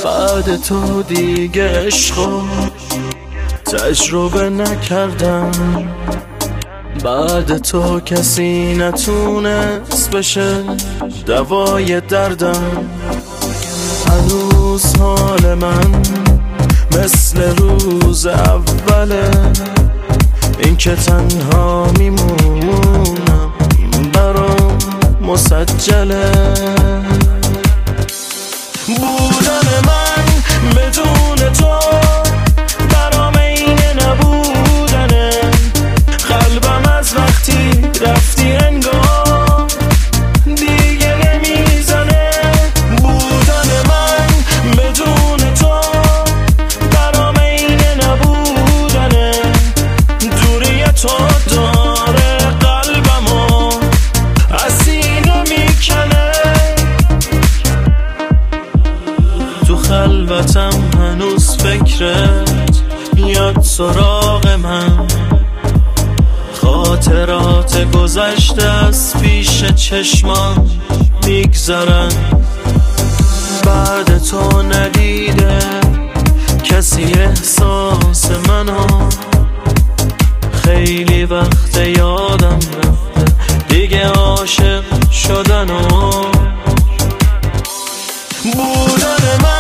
بعد تو دیگه عشقو تجربه نکردم، بعد تو کسی نتونست بشه دوای دردم. هنوز حال من مثل روز اوله، این که تنها میمونم برام مسجله. بودن من بدون تو برام این نبودنه، قلبم از وقتی رفتی انگار دیگه نمیزنه. بودن من بدون تو برام این نبودنه، دوری تو داره قلبمو از سینه میکنه. تو خلوتم هنوز فکرت میاد سراغ من، خاطرات گذشته از پیش چشمام میگذرن. بعد تو ندیده کسی احساس منو، خیلی وقت یادم رفته دیگه عاشق شدنو. بودن من